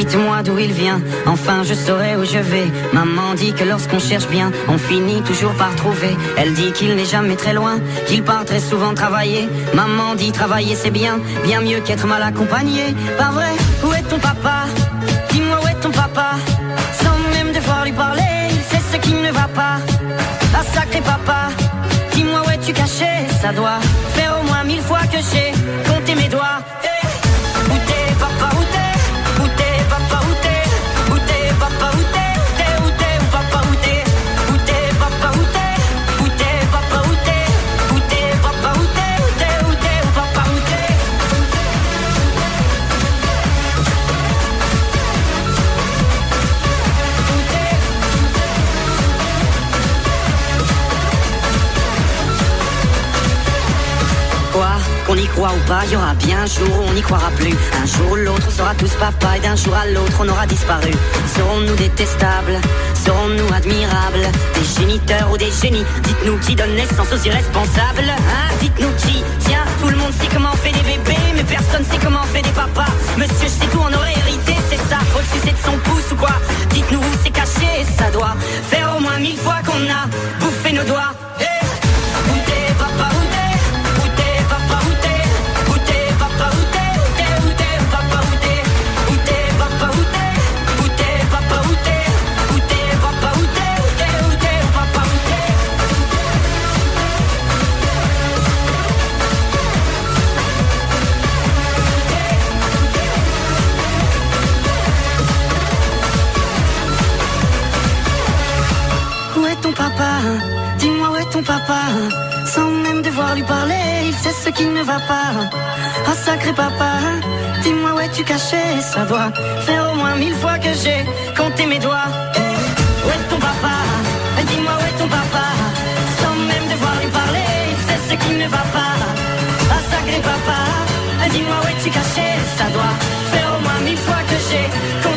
dites-moi d'où il vient, enfin je saurai où je vais. Maman dit que lorsqu'on cherche bien, on finit toujours par trouver. Elle dit qu'il n'est jamais très loin, qu'il part très souvent travailler. Maman dit travailler c'est bien, bien mieux qu'être mal accompagné. Pas vrai, où est ton papa? Dis-moi où est ton papa? Sans même devoir lui parler, il sait ce qui ne va pas. Ah sacré papa, dis-moi où es-tu caché? Ça doit faire au moins 1000 fois que j'ai compté mes doigts. Hey, où t'es papa, où t'es? Où t'es papa, où t'es? Où t'es papa, où t'es? Où t'es papa, où t'es? Où t'es papa, où t'es? Où t'es papa, où t'es? Où t'es papa, où t'es? Où t'es papa, où t'es? Quoi? Qu'on y croit ou pas, il y aura bien un jour où on n'y croira plus. Un jour ou l'autre, on sera tous papa et d'un jour à l'autre, on aura disparu. Serons-nous détestables? Serons-nous admirables? Des géniteurs ou des génies? Dites-nous qui donne naissance aux irresponsables, hein? Dites-nous qui? Tiens, tout le monde sait comment on fait des bébés, mais personne sait comment on fait des papas. Monsieur, je sais tout, on aurait hérité, c'est ça. Faut le sucer de son pouce ou quoi? Dites-nous où c'est caché, ça doit faire au moins 1000 fois qu'on a bouffé nos doigts. Hey, où t'es papa, où t'es? Ton papa, dis-moi où est ton papa? Sans même devoir lui parler, il sait ce qui ne va pas. Ah sacré papa, dis-moi où es-tu caché? Ça doit faire au moins 1000 fois que j'ai compté mes doigts. Où est ton papa? Dis-moi où est ton papa? Sans même devoir lui parler, il sait ce qui ne va pas. Ah sacré papa, dis-moi où es-tu caché? Ça doit faire au moins 1000 fois que j'ai compté